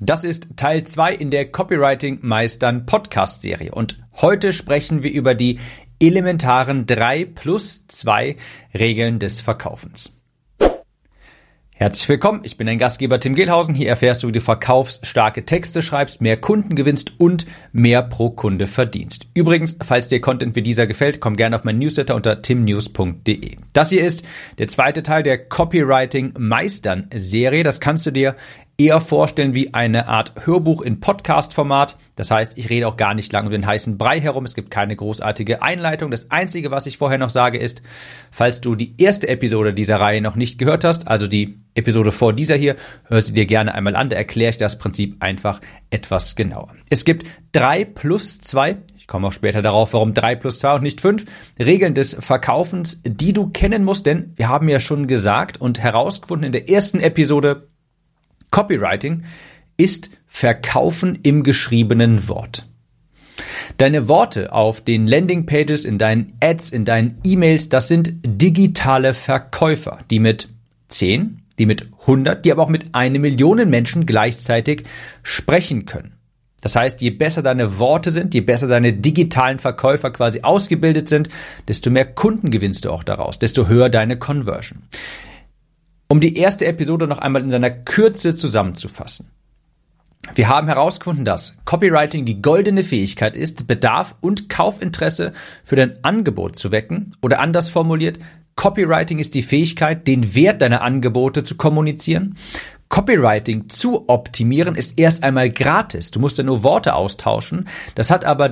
Das ist Teil 2 in der Copywriting Meistern Podcast-Serie und heute sprechen wir über die elementaren 3+2 Regeln des Verkaufens. Herzlich willkommen, ich bin dein Gastgeber Tim Gehlhausen. Hier erfährst du, wie du verkaufsstarke Texte schreibst, mehr Kunden gewinnst und mehr pro Kunde verdienst. Übrigens, falls dir Content wie dieser gefällt, komm gerne auf meinen Newsletter unter timnews.de. Das hier ist der zweite Teil der Copywriting Meistern Serie. Das kannst du dir eher vorstellen wie eine Art Hörbuch in Podcast-Format. Das heißt, ich rede auch gar nicht lang um den heißen Brei herum. Es gibt keine großartige Einleitung. Das Einzige, was ich vorher noch sage, ist, falls du die erste Episode dieser Reihe noch nicht gehört hast, also die Episode vor dieser hier, hör sie dir gerne einmal an. Da erkläre ich das Prinzip einfach etwas genauer. Es gibt 3+2, ich komme auch später darauf, warum 3+2 und nicht 5, Regeln des Verkaufens, die du kennen musst, denn wir haben ja schon gesagt und herausgefunden in der ersten Episode, Copywriting ist Verkaufen im geschriebenen Wort. Deine Worte auf den Landingpages, in deinen Ads, in deinen E-Mails, das sind digitale Verkäufer, die mit 10, die mit 100, die aber auch mit 1 Million Menschen gleichzeitig sprechen können. Das heißt, je besser deine Worte sind, je besser deine digitalen Verkäufer quasi ausgebildet sind, desto mehr Kunden gewinnst du auch daraus, desto höher deine Conversion. Um die erste Episode noch einmal in seiner Kürze zusammenzufassen. Wir haben herausgefunden, dass Copywriting die goldene Fähigkeit ist, Bedarf und Kaufinteresse für dein Angebot zu wecken. Oder anders formuliert, Copywriting ist die Fähigkeit, den Wert deiner Angebote zu kommunizieren. Copywriting zu optimieren ist erst einmal gratis. Du musst ja nur Worte austauschen. Das hat aber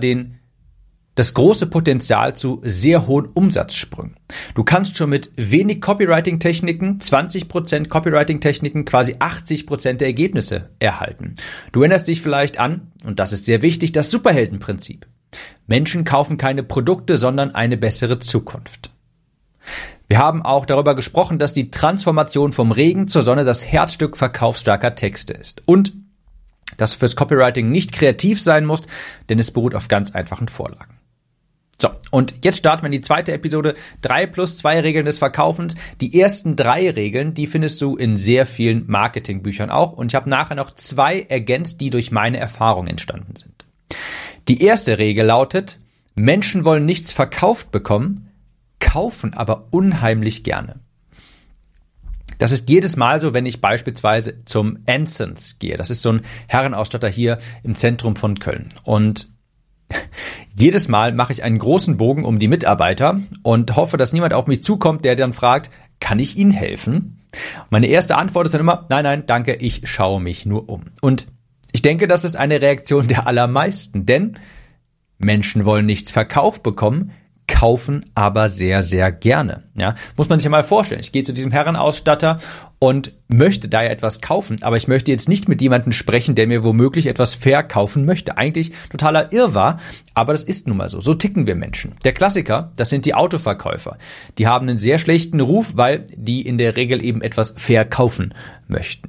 das große Potenzial zu sehr hohen Umsatzsprüngen. Du kannst schon mit wenig Copywriting-Techniken, 20% Copywriting-Techniken, quasi 80% der Ergebnisse erhalten. Du erinnerst dich vielleicht an, und das ist sehr wichtig, das Superheldenprinzip. Menschen kaufen keine Produkte, sondern eine bessere Zukunft. Wir haben auch darüber gesprochen, dass die Transformation vom Regen zur Sonne das Herzstück verkaufsstarker Texte ist. Und dass du fürs Copywriting nicht kreativ sein musst, denn es beruht auf ganz einfachen Vorlagen. So, und jetzt starten wir in die zweite Episode, 3+2 Regeln des Verkaufens. Die ersten 3 Regeln, die findest du in sehr vielen Marketingbüchern auch. Und ich habe nachher noch 2 ergänzt, die durch meine Erfahrung entstanden sind. Die erste Regel lautet, Menschen wollen nichts verkauft bekommen, kaufen aber unheimlich gerne. Das ist jedes Mal so, wenn ich beispielsweise zum Ansons gehe. Das ist so ein Herrenausstatter hier im Zentrum von Köln. Und jedes Mal mache ich einen großen Bogen um die Mitarbeiter und hoffe, dass niemand auf mich zukommt, der dann fragt, kann ich Ihnen helfen? Meine erste Antwort ist dann immer, nein, danke, ich schaue mich nur um. Und ich denke, das ist eine Reaktion der allermeisten, denn Menschen wollen nichts verkauft bekommen, kaufen aber sehr, sehr gerne. Ja, muss man sich ja mal vorstellen. Ich gehe zu diesem Herrenausstatter und möchte da ja etwas kaufen, aber ich möchte jetzt nicht mit jemandem sprechen, der mir womöglich etwas verkaufen möchte. Eigentlich totaler Irrwarr, aber das ist nun mal so. So ticken wir Menschen. Der Klassiker, das sind die Autoverkäufer. Die haben einen sehr schlechten Ruf, weil die in der Regel eben etwas verkaufen möchten.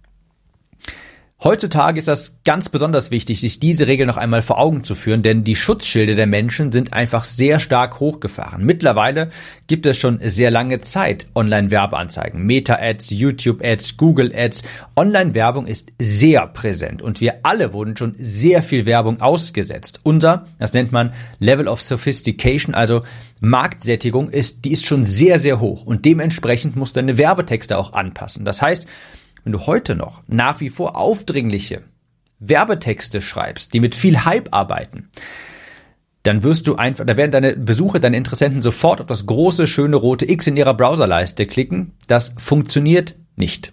Heutzutage ist das ganz besonders wichtig, sich diese Regel noch einmal vor Augen zu führen, denn die Schutzschilde der Menschen sind einfach sehr stark hochgefahren. Mittlerweile gibt es schon sehr lange Zeit Online-Werbeanzeigen, Meta-Ads, YouTube-Ads, Google-Ads. Online-Werbung ist sehr präsent und wir alle wurden schon sehr viel Werbung ausgesetzt. Das nennt man Level of Sophistication, also Marktsättigung die ist schon sehr, sehr hoch und dementsprechend musst du deine Werbetexte auch anpassen. Das heißt, wenn du heute noch nach wie vor aufdringliche Werbetexte schreibst, die mit viel Hype arbeiten, dann da werden deine Besucher, deine Interessenten sofort auf das große, schöne rote X in ihrer Browserleiste klicken. Das funktioniert nicht.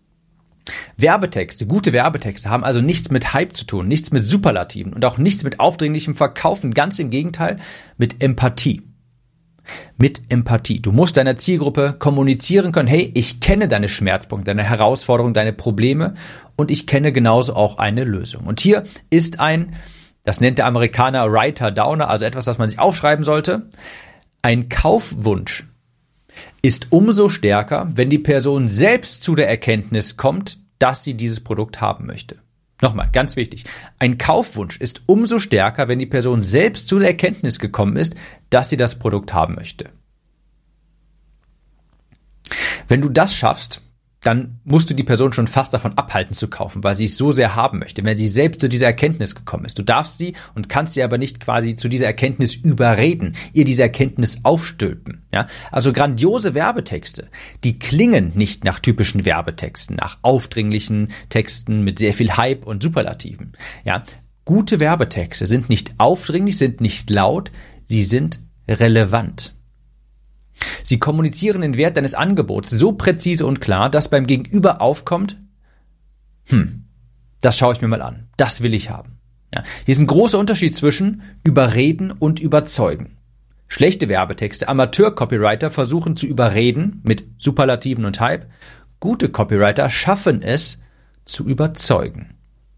Gute Werbetexte haben also nichts mit Hype zu tun, nichts mit Superlativen und auch nichts mit aufdringlichem Verkaufen. Ganz im Gegenteil, mit Empathie. Du musst deiner Zielgruppe kommunizieren können, hey, ich kenne deine Schmerzpunkte, deine Herausforderungen, deine Probleme und ich kenne genauso auch eine Lösung. Und hier ist das nennt der Amerikaner Writer-Downer, also etwas, was man sich aufschreiben sollte. Ein Kaufwunsch ist umso stärker, wenn die Person selbst zu der Erkenntnis kommt, dass sie dieses Produkt haben möchte. Nochmal, ganz wichtig. Ein Kaufwunsch ist umso stärker, wenn die Person selbst zu der Erkenntnis gekommen ist, dass sie das Produkt haben möchte. Wenn du das schaffst, dann musst du die Person schon fast davon abhalten zu kaufen, weil sie es so sehr haben möchte, wenn sie selbst zu dieser Erkenntnis gekommen ist. Du darfst sie und kannst sie aber nicht quasi zu dieser Erkenntnis überreden, ihr diese Erkenntnis aufstülpen. Ja? Also grandiose Werbetexte, die klingen nicht nach typischen Werbetexten, nach aufdringlichen Texten mit sehr viel Hype und Superlativen. Ja? Gute Werbetexte sind nicht aufdringlich, sind nicht laut, sie sind relevant. Sie kommunizieren den Wert deines Angebots so präzise und klar, dass beim Gegenüber aufkommt, das schaue ich mir mal an, das will ich haben. Ja, hier ist ein großer Unterschied zwischen überreden und überzeugen. Schlechte Werbetexte, Amateur-Copywriter versuchen zu überreden mit Superlativen und Hype. Gute Copywriter schaffen es zu überzeugen.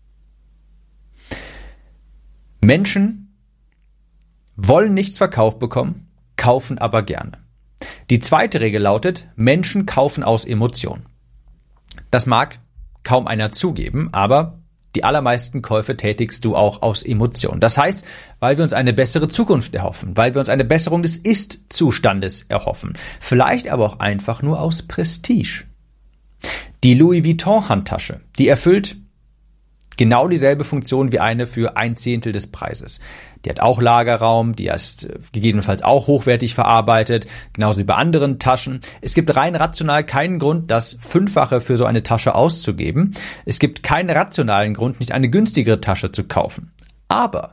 Menschen wollen nichts verkauft bekommen, kaufen aber gerne. Die zweite Regel lautet, Menschen kaufen aus Emotion. Das mag kaum einer zugeben, aber die allermeisten Käufe tätigst du auch aus Emotion. Das heißt, weil wir uns eine bessere Zukunft erhoffen, weil wir uns eine Besserung des Ist-Zustandes erhoffen, vielleicht aber auch einfach nur aus Prestige. Die Louis Vuitton Handtasche, die erfüllt genau dieselbe Funktion wie eine für 1/10 des Preises. Die hat auch Lagerraum, die ist gegebenenfalls auch hochwertig verarbeitet, genauso wie bei anderen Taschen. Es gibt rein rational keinen Grund, das Fünffache für so eine Tasche auszugeben. Es gibt keinen rationalen Grund, nicht eine günstigere Tasche zu kaufen. Aber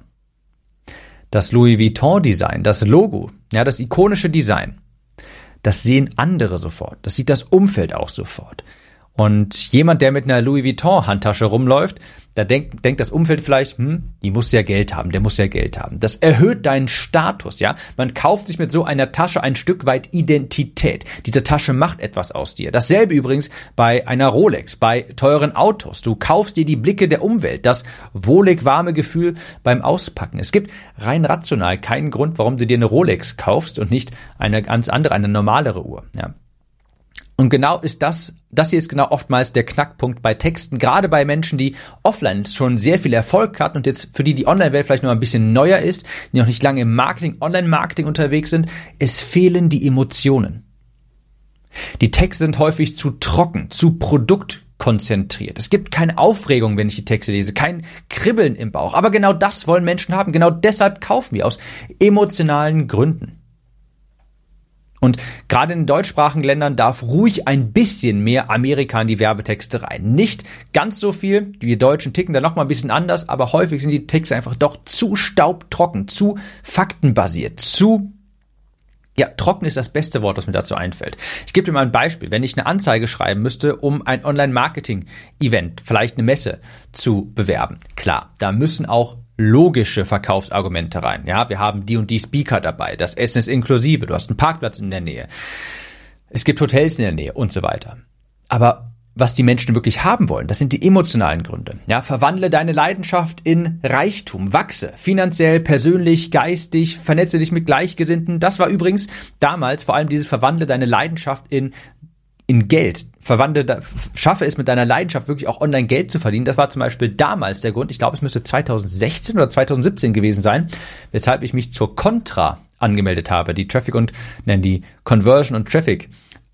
das Louis Vuitton Design, das Logo, ja, das ikonische Design, das sehen andere sofort. Das sieht das Umfeld auch sofort. Und jemand, der mit einer Louis Vuitton Handtasche rumläuft, da denkt das Umfeld vielleicht, die muss ja Geld haben, der muss ja Geld haben. Das erhöht deinen Status, ja. Man kauft sich mit so einer Tasche ein Stück weit Identität. Diese Tasche macht etwas aus dir. Dasselbe übrigens bei einer Rolex, bei teuren Autos. Du kaufst dir die Blicke der Umwelt, das wohlig warme Gefühl beim Auspacken. Es gibt rein rational keinen Grund, warum du dir eine Rolex kaufst und nicht eine ganz andere, eine normalere Uhr, ja. Und genau ist das hier ist genau oftmals der Knackpunkt bei Texten, gerade bei Menschen, die offline schon sehr viel Erfolg hatten und jetzt für die Online-Welt vielleicht noch ein bisschen neuer ist, die noch nicht lange im Marketing, Online-Marketing unterwegs sind. Es fehlen die Emotionen. Die Texte sind häufig zu trocken, zu produktkonzentriert. Es gibt keine Aufregung, wenn ich die Texte lese, kein Kribbeln im Bauch. Aber genau das wollen Menschen haben. Genau deshalb kaufen wir aus emotionalen Gründen. Und gerade in den deutschsprachigen Ländern darf ruhig ein bisschen mehr Amerika in die Werbetexte rein. Nicht ganz so viel, wir Deutschen ticken da noch mal ein bisschen anders, aber häufig sind die Texte einfach doch zu staubtrocken, zu faktenbasiert, trocken ist das beste Wort, was mir dazu einfällt. Ich gebe dir mal ein Beispiel. Wenn ich eine Anzeige schreiben müsste, um ein Online-Marketing-Event, vielleicht eine Messe zu bewerben, klar, da müssen auch logische Verkaufsargumente rein. Ja, wir haben die und die Speaker dabei. Das Essen ist inklusive. Du hast einen Parkplatz in der Nähe. Es gibt Hotels in der Nähe und so weiter. Aber was die Menschen wirklich haben wollen, das sind die emotionalen Gründe. Ja, verwandle deine Leidenschaft in Reichtum, wachse finanziell, persönlich, geistig, vernetze dich mit Gleichgesinnten. Das war übrigens damals vor allem dieses verwandle deine Leidenschaft in Geld. Schaffe es mit deiner Leidenschaft wirklich auch online Geld zu verdienen. Das war zum Beispiel damals der Grund, ich glaube, es müsste 2016 oder 2017 gewesen sein, weshalb ich mich zur Contra angemeldet habe, die die Conversion und Traffic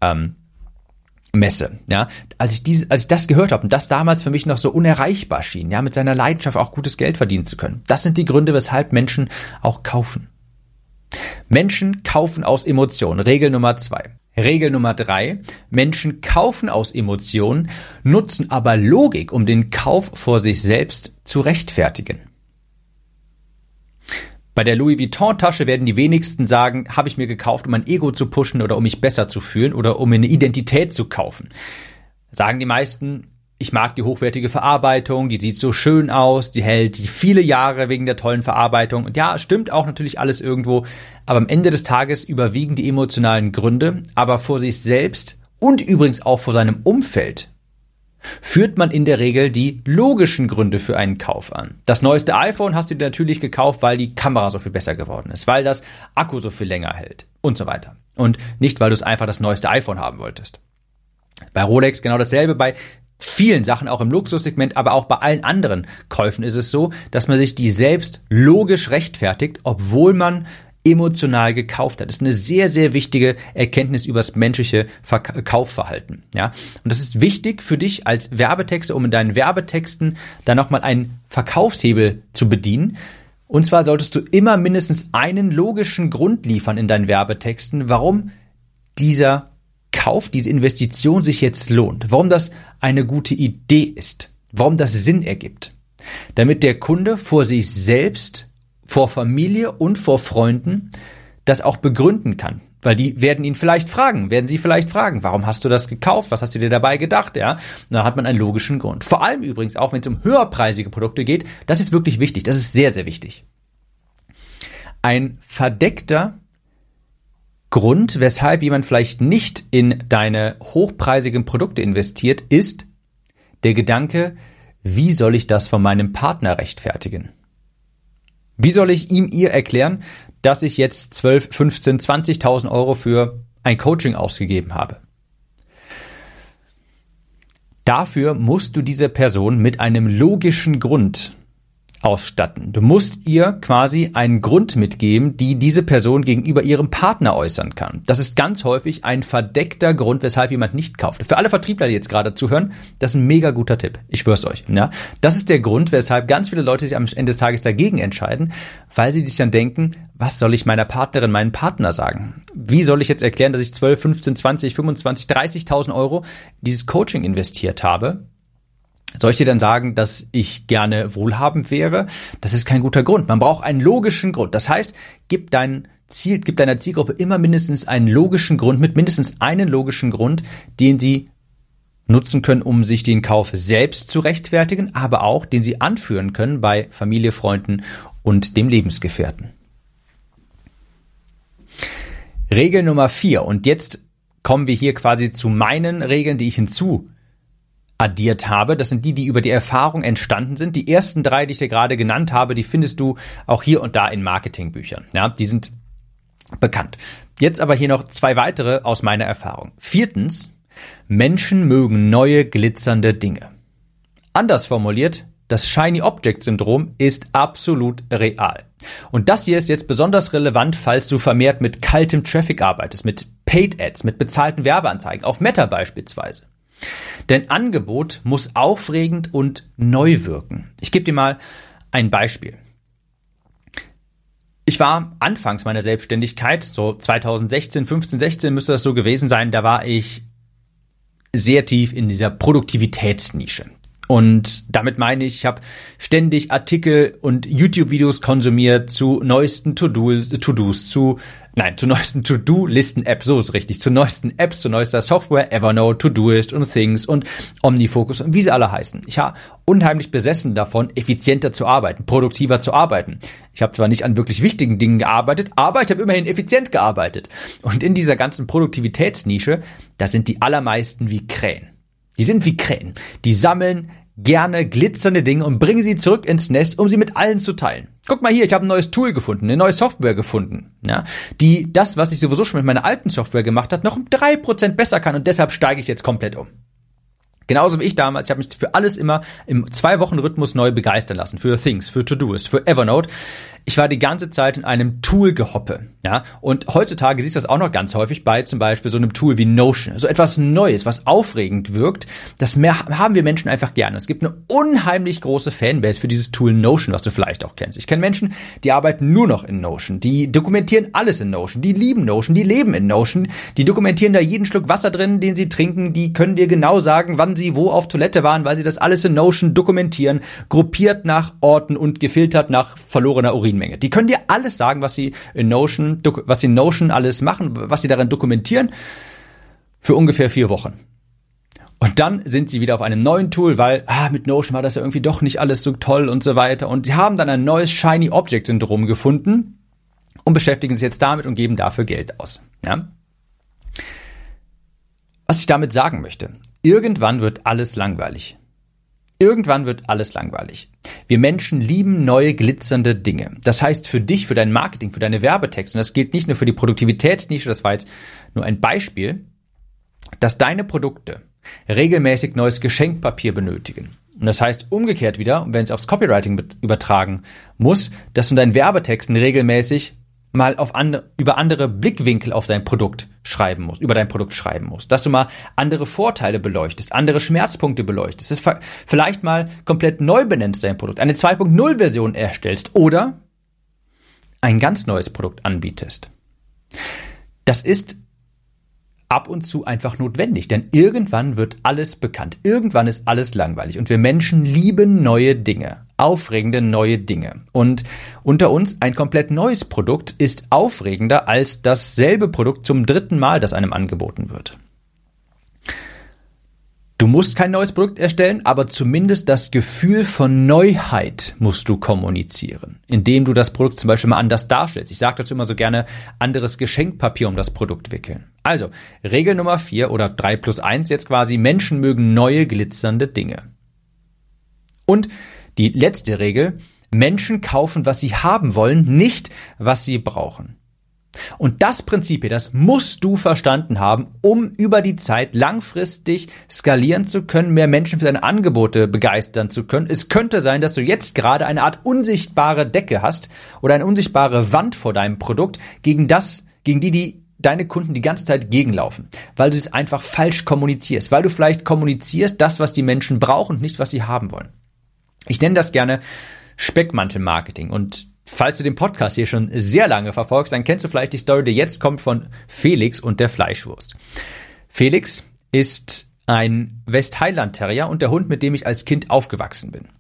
Messe. Ja, als ich das gehört habe und das damals für mich noch so unerreichbar schien, ja, mit seiner Leidenschaft auch gutes Geld verdienen zu können. Das sind die Gründe, weshalb Menschen auch kaufen. Menschen kaufen aus Emotionen. Regel Nummer 2. Regel Nummer 3. Menschen kaufen aus Emotionen, nutzen aber Logik, um den Kauf vor sich selbst zu rechtfertigen. Bei der Louis Vuitton Tasche werden die wenigsten sagen, habe ich mir gekauft, um mein Ego zu pushen oder um mich besser zu fühlen oder um mir eine Identität zu kaufen. Sagen die meisten, ich mag die hochwertige Verarbeitung, die sieht so schön aus, die hält viele Jahre wegen der tollen Verarbeitung. Und ja, stimmt auch natürlich alles irgendwo, aber am Ende des Tages überwiegen die emotionalen Gründe, aber vor sich selbst und übrigens auch vor seinem Umfeld führt man in der Regel die logischen Gründe für einen Kauf an. Das neueste iPhone hast du dir natürlich gekauft, weil die Kamera so viel besser geworden ist, weil das Akku so viel länger hält und so weiter. Und nicht, weil du einfach das neueste iPhone haben wolltest. Bei Rolex genau dasselbe, bei vielen Sachen, auch im Luxussegment, aber auch bei allen anderen Käufen ist es so, dass man sich die selbst logisch rechtfertigt, obwohl man emotional gekauft hat. Das ist eine sehr, sehr wichtige Erkenntnis über das menschliche Kaufverhalten. Ja? Und das ist wichtig für dich als Werbetexter, um in deinen Werbetexten dann nochmal einen Verkaufshebel zu bedienen. Und zwar solltest du immer mindestens einen logischen Grund liefern in deinen Werbetexten, warum dieser Kauf, diese Investition sich jetzt lohnt, warum das eine gute Idee ist, warum das Sinn ergibt, damit der Kunde vor sich selbst, vor Familie und vor Freunden das auch begründen kann, weil die werden sie vielleicht fragen, warum hast du das gekauft, was hast du dir dabei gedacht, ja, und dann hat man einen logischen Grund. Vor allem übrigens auch, wenn es um höherpreisige Produkte geht, das ist wirklich wichtig, das ist sehr, sehr wichtig. Ein verdeckter Grund, weshalb jemand vielleicht nicht in deine hochpreisigen Produkte investiert, ist der Gedanke, wie soll ich das von meinem Partner rechtfertigen? Wie soll ich ihm, ihr erklären, dass ich jetzt 12, 15, 20.000 Euro für ein Coaching ausgegeben habe? Dafür musst du diese Person mit einem logischen Grund ausstatten. Du musst ihr quasi einen Grund mitgeben, die diese Person gegenüber ihrem Partner äußern kann. Das ist ganz häufig ein verdeckter Grund, weshalb jemand nicht kauft. Für alle Vertriebler, die jetzt gerade zuhören, das ist ein mega guter Tipp. Ich schwör's euch. Ja? Das ist der Grund, weshalb ganz viele Leute sich am Ende des Tages dagegen entscheiden, weil sie sich dann denken, was soll ich meiner Partnerin, meinem Partner sagen? Wie soll ich jetzt erklären, dass ich 12, 15, 20, 25, 30.000 Euro in dieses Coaching investiert habe? Soll ich dir dann sagen, dass ich gerne wohlhabend wäre? Das ist kein guter Grund. Man braucht einen logischen Grund. Das heißt, gib deiner Zielgruppe immer mindestens einen logischen Grund mit, mindestens einen logischen Grund, den sie nutzen können, um sich den Kauf selbst zu rechtfertigen, aber auch, den sie anführen können bei Familie, Freunden und dem Lebensgefährten. Regel Nummer 4. Und jetzt kommen wir hier quasi zu meinen Regeln, die ich addiert habe. Das sind die über die Erfahrung entstanden sind. Die ersten 3, die ich dir gerade genannt habe, die findest du auch hier und da in Marketingbüchern. Ja, die sind bekannt. Jetzt aber hier noch 2 weitere aus meiner Erfahrung. 4. Menschen mögen neue, glitzernde Dinge. Anders formuliert, das Shiny Object Syndrom ist absolut real. Und das hier ist jetzt besonders relevant, falls du vermehrt mit kaltem Traffic arbeitest, mit Paid Ads, mit bezahlten Werbeanzeigen, auf Meta beispielsweise. Denn Angebot muss aufregend und neu wirken. Ich gebe dir mal ein Beispiel. Ich war anfangs meiner Selbstständigkeit, so 2016, 15, 16 müsste das so gewesen sein, da war ich sehr tief in dieser Produktivitätsnische. Und damit meine ich habe ständig Artikel und YouTube-Videos konsumiert zu neuesten zu neuesten To-Do-Listen-Apps, so ist richtig, zu neuesten Apps, zu neuester Software, Evernote, Todoist und Things und Omnifocus und wie sie alle heißen. Ich war unheimlich besessen davon, effizienter zu arbeiten, produktiver zu arbeiten. Ich habe zwar nicht an wirklich wichtigen Dingen gearbeitet, aber ich habe immerhin effizient gearbeitet. Und in dieser ganzen Produktivitätsnische, da sind die allermeisten wie Krähen. Die sind wie Krähen. Die sammeln gerne glitzernde Dinge und bringen sie zurück ins Nest, um sie mit allen zu teilen. Guck mal hier, ich habe ein neues Tool gefunden, eine neue Software gefunden, ja, die das, was ich sowieso schon mit meiner alten Software gemacht habe, noch um 3% besser kann und deshalb steige ich jetzt komplett um. Genauso wie ich damals, ich habe mich für alles immer im 2-Wochen-Rhythmus neu begeistern lassen. Für Things, für Todoist, für Evernote. Ich war die ganze Zeit in einem Tool-Gehoppe. Ja? Und heutzutage siehst du das auch noch ganz häufig bei zum Beispiel so einem Tool wie Notion. So etwas Neues, was aufregend wirkt, das haben wir Menschen einfach gerne. Es gibt eine unheimlich große Fanbase für dieses Tool Notion, was du vielleicht auch kennst. Ich kenne Menschen, die arbeiten nur noch in Notion. Die dokumentieren alles in Notion. Die lieben Notion, die leben in Notion. Die dokumentieren da jeden Schluck Wasser drin, den sie trinken. Die können dir genau sagen, wann sie wo auf Toilette waren, weil sie das alles in Notion dokumentieren, gruppiert nach Orten und gefiltert nach verlorener Urinmenge. Die können dir alles sagen, was sie in Notion alles machen, was sie darin dokumentieren, für ungefähr 4 Wochen. Und dann sind sie wieder auf einem neuen Tool, weil mit Notion war das ja irgendwie doch nicht alles so toll und so weiter. Und sie haben dann ein neues Shiny Object Syndrom gefunden und beschäftigen sich jetzt damit und geben dafür Geld aus. Ja? Was ich damit sagen möchte: Irgendwann wird alles langweilig. Irgendwann wird alles langweilig. Wir Menschen lieben neue, glitzernde Dinge. Das heißt für dich, für dein Marketing, für deine Werbetexte, und das gilt nicht nur für die Produktivitätsnische, das war jetzt nur ein Beispiel, dass deine Produkte regelmäßig neues Geschenkpapier benötigen. Und das heißt umgekehrt wieder, wenn es aufs Copywriting übertragen muss, dass du in deinen Werbetexten regelmäßig mal über andere Blickwinkel auf dein Produkt schreiben musst, dass du mal andere Vorteile beleuchtest, andere Schmerzpunkte beleuchtest, dass vielleicht mal komplett neu benennst dein Produkt, eine 2.0-Version erstellst oder ein ganz neues Produkt anbietest. Das ist ab und zu einfach notwendig, denn irgendwann wird alles bekannt. Irgendwann ist alles langweilig und wir Menschen lieben neue Dinge, aufregende neue Dinge. Und unter uns ein komplett neues Produkt ist aufregender als dasselbe Produkt zum 3. Mal, das einem angeboten wird. Du musst kein neues Produkt erstellen, aber zumindest das Gefühl von Neuheit musst du kommunizieren, indem du das Produkt zum Beispiel mal anders darstellst. Ich sage dazu immer so gerne, anderes Geschenkpapier um das Produkt wickeln. Also, Regel Nummer 4 oder 3+1 jetzt quasi, Menschen mögen neue, glitzernde Dinge. Und die letzte Regel, Menschen kaufen, was sie haben wollen, nicht, was sie brauchen. Und das Prinzip hier, das musst du verstanden haben, um über die Zeit langfristig skalieren zu können, mehr Menschen für deine Angebote begeistern zu können. Es könnte sein, dass du jetzt gerade eine Art unsichtbare Decke hast oder eine unsichtbare Wand vor deinem Produkt, gegen die deine Kunden die ganze Zeit gegenlaufen, weil du es einfach falsch kommunizierst, weil du vielleicht kommunizierst das, was die Menschen brauchen und nicht, was sie haben wollen. Ich nenne das gerne Speckmantel-Marketing und falls du den Podcast hier schon sehr lange verfolgst, dann kennst du vielleicht die Story, die jetzt kommt von Felix und der Fleischwurst. Felix ist ein West-Highland-Terrier und der Hund, mit dem ich als Kind aufgewachsen bin.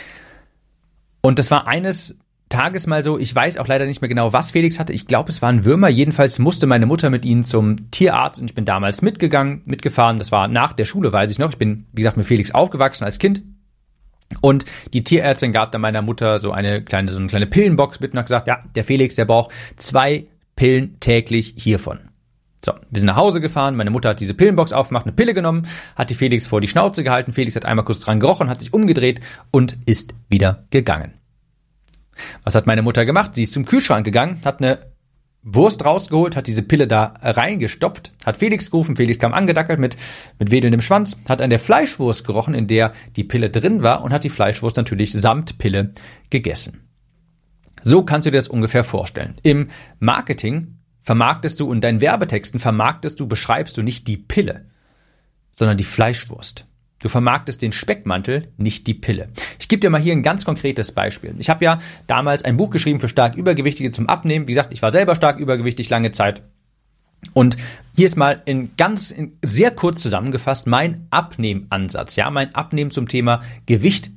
Und das war eines Tages mal so, ich weiß auch leider nicht mehr genau, was Felix hatte. Ich glaube, es waren Würmer. Jedenfalls musste meine Mutter mit ihm zum Tierarzt und ich bin damals mitgefahren. Das war nach der Schule, weiß ich noch. Ich bin, wie gesagt, mit Felix aufgewachsen als Kind. Und die Tierärztin gab dann meiner Mutter so eine kleine Pillenbox mit und hat gesagt, ja, der Felix, der braucht 2 Pillen täglich hiervon. So, wir sind nach Hause gefahren, meine Mutter hat diese Pillenbox aufgemacht, eine Pille genommen, hat die Felix vor die Schnauze gehalten, Felix hat einmal kurz dran gerochen, hat sich umgedreht und ist wieder gegangen. Was hat meine Mutter gemacht? Sie ist zum Kühlschrank gegangen, hat eine Wurst rausgeholt, hat diese Pille da reingestopft, hat Felix gerufen, Felix kam angedackelt mit wedelndem Schwanz, hat an der Fleischwurst gerochen, in der die Pille drin war und hat die Fleischwurst natürlich samt Pille gegessen. So kannst du dir das ungefähr vorstellen. Im Marketing vermarktest du und deinen Werbetexten beschreibst du nicht die Pille, sondern die Fleischwurst. Du vermarktest den Speckmantel, nicht die Pille. Ich gebe dir mal hier ein ganz konkretes Beispiel. Ich habe ja damals ein Buch geschrieben für stark Übergewichtige zum Abnehmen. Wie gesagt, ich war selber stark übergewichtig lange Zeit. Und hier ist mal sehr kurz zusammengefasst mein Abnehmansatz. Ja, mein Abnehmen zum Thema Gewicht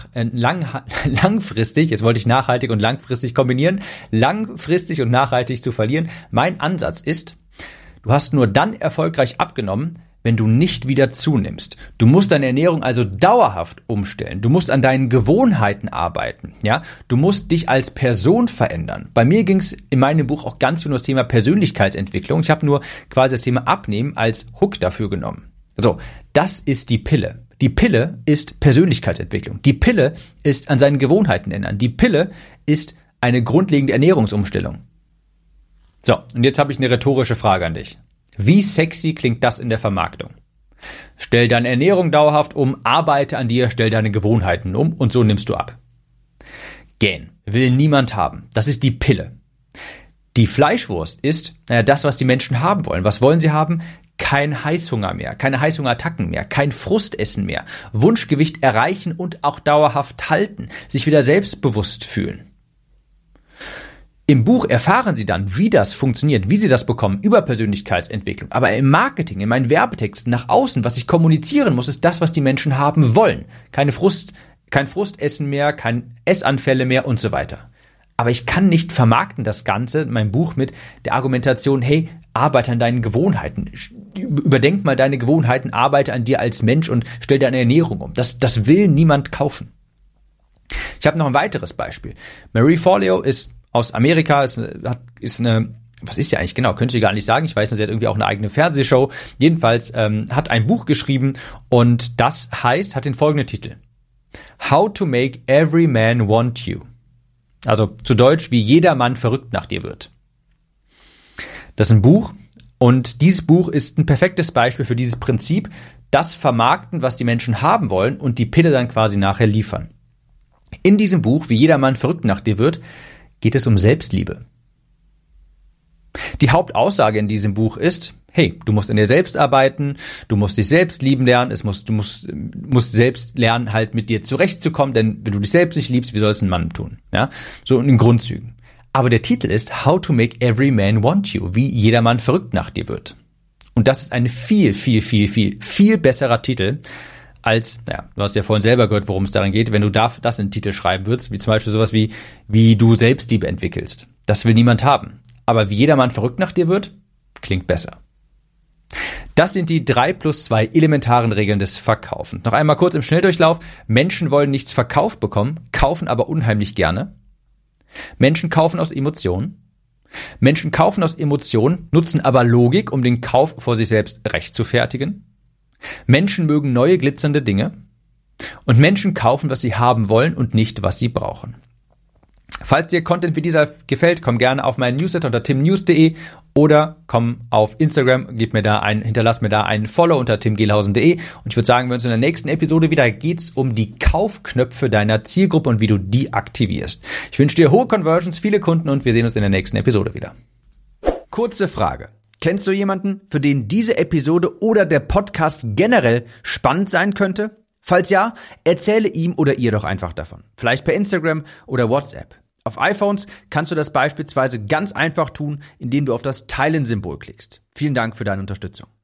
langfristig, jetzt wollte ich nachhaltig und langfristig kombinieren, langfristig und nachhaltig zu verlieren. Mein Ansatz ist, du hast nur dann erfolgreich abgenommen, wenn du nicht wieder zunimmst. Du musst deine Ernährung also dauerhaft umstellen. Du musst an deinen Gewohnheiten arbeiten. Ja, du musst dich als Person verändern. Bei mir ging es in meinem Buch auch ganz viel um das Thema Persönlichkeitsentwicklung. Ich habe nur quasi das Thema Abnehmen als Hook dafür genommen. So, das ist die Pille. Die Pille ist Persönlichkeitsentwicklung. Die Pille ist an seinen Gewohnheiten ändern. Die Pille ist eine grundlegende Ernährungsumstellung. So, und jetzt habe ich eine rhetorische Frage an dich. Wie sexy klingt das in der Vermarktung? Stell deine Ernährung dauerhaft um, arbeite an dir, stell deine Gewohnheiten um und so nimmst du ab. Gähn will niemand haben. Das ist die Pille. Die Fleischwurst ist das, was die Menschen haben wollen. Was wollen sie haben? Kein Heißhunger mehr, keine Heißhungerattacken mehr, kein Frustessen mehr, Wunschgewicht erreichen und auch dauerhaft halten, sich wieder selbstbewusst fühlen. Im Buch erfahren Sie dann, wie das funktioniert, wie Sie das bekommen über Persönlichkeitsentwicklung. Aber im Marketing, in meinen Werbetexten nach außen, was ich kommunizieren muss, ist das, was die Menschen haben wollen. Kein Frustessen mehr, kein Essanfälle mehr und so weiter. Aber ich kann nicht vermarkten das Ganze, mein Buch mit der Argumentation, hey, arbeite an deinen Gewohnheiten. Überdenk mal deine Gewohnheiten, arbeite an dir als Mensch und stell deine Ernährung um. Das will niemand kaufen. Ich habe noch ein weiteres Beispiel. Marie Forleo ist aus Amerika, ist eine, was ist sie eigentlich genau, könnte ich gar nicht sagen, ich weiß, sie hat irgendwie auch eine eigene Fernsehshow, jedenfalls hat ein Buch geschrieben und das hat den folgenden Titel: How to make every man want you. Also zu Deutsch, wie jeder Mann verrückt nach dir wird. Das ist ein Buch und dieses Buch ist ein perfektes Beispiel für dieses Prinzip, das vermarkten, was die Menschen haben wollen und die Pille dann quasi nachher liefern. In diesem Buch, wie jeder Mann verrückt nach dir wird, geht es um Selbstliebe. Die Hauptaussage in diesem Buch ist, hey, du musst an dir selbst arbeiten, du musst dich selbst lieben lernen, du musst selbst lernen, halt mit dir zurechtzukommen, denn wenn du dich selbst nicht liebst, wie soll es ein Mann tun? Ja, so in den Grundzügen. Aber der Titel ist How to make every man want you, wie jeder Mann verrückt nach dir wird. Und das ist ein viel besserer Titel als, du hast ja vorhin selber gehört, worum es darin geht, wenn du das in den Titel schreiben würdest, wie zum Beispiel sowas wie du Selbstliebe entwickelst. Das will niemand haben. Aber wie jeder Mann verrückt nach dir wird, klingt besser. Das sind die 3+2 elementaren Regeln des Verkaufens. Noch einmal kurz im Schnelldurchlauf. Menschen wollen nichts verkauft bekommen, kaufen aber unheimlich gerne. Menschen kaufen aus Emotionen. Menschen kaufen aus Emotionen, nutzen aber Logik, um den Kauf vor sich selbst rechtfertigen. Menschen mögen neue glitzernde Dinge. Und Menschen kaufen, was sie haben wollen und nicht, was sie brauchen. Falls dir Content wie dieser gefällt, komm gerne auf meinen Newsletter unter timnews.de oder komm auf Instagram, hinterlass mir da einen Follow unter timgehlhausen.de und ich würde sagen, wir uns in der nächsten Episode wieder, geht's um die Kaufknöpfe deiner Zielgruppe und wie du die aktivierst. Ich wünsche dir hohe Conversions, viele Kunden und wir sehen uns in der nächsten Episode wieder. Kurze Frage. Kennst du jemanden, für den diese Episode oder der Podcast generell spannend sein könnte? Falls ja, erzähle ihm oder ihr doch einfach davon. Vielleicht per Instagram oder WhatsApp. Auf iPhones kannst du das beispielsweise ganz einfach tun, indem du auf das Teilen-Symbol klickst. Vielen Dank für deine Unterstützung.